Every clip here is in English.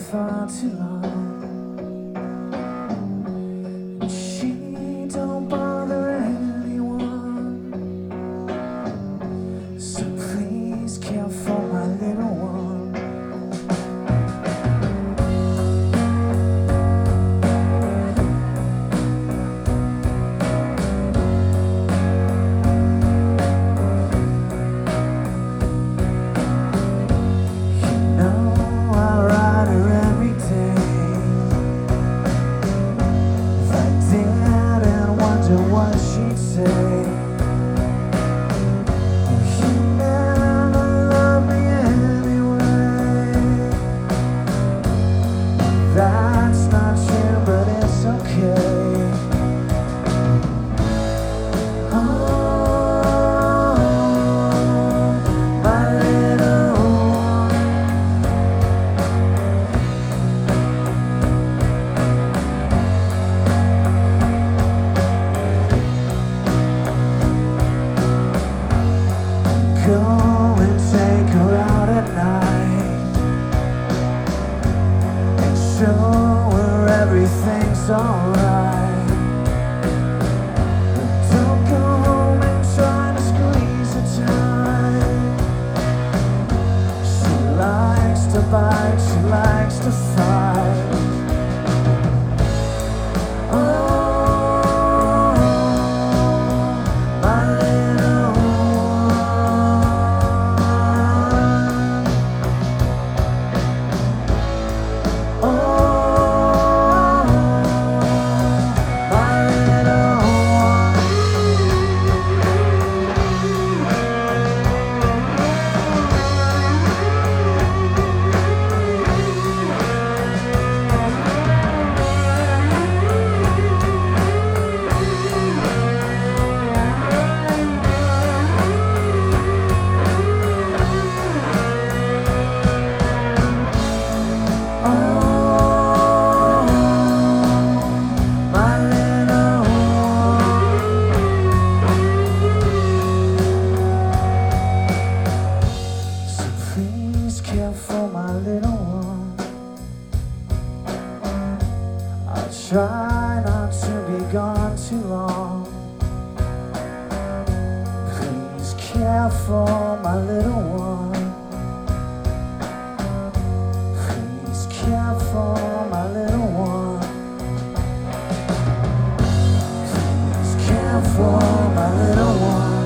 far too long. She don't bother anyone, so please care for my little one. What she'd say. You never loved me anyway. That's not true, but it's okay. Oh, my little one. Go and take her out at night and show her everything's alright. But don't go home and try to squeeze her tight. She likes to bite, she likes to fight. Oh, care for my little one. I'll try not to be gone too long. Please care for my little one. Please care for my little one. Please care for my little one.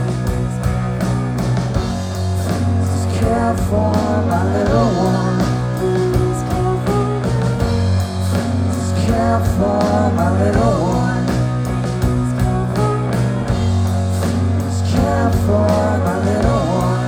Please care for my little one. Please care for my little one. Please care for my little one.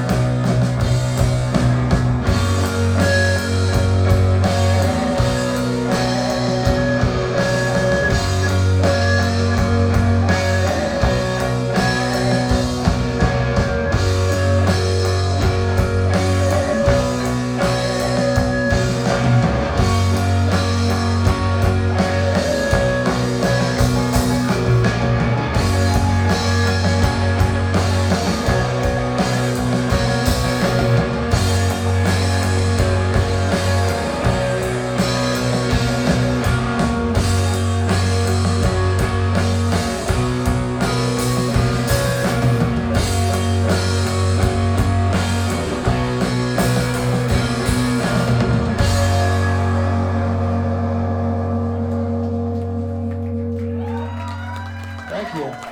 Thank you.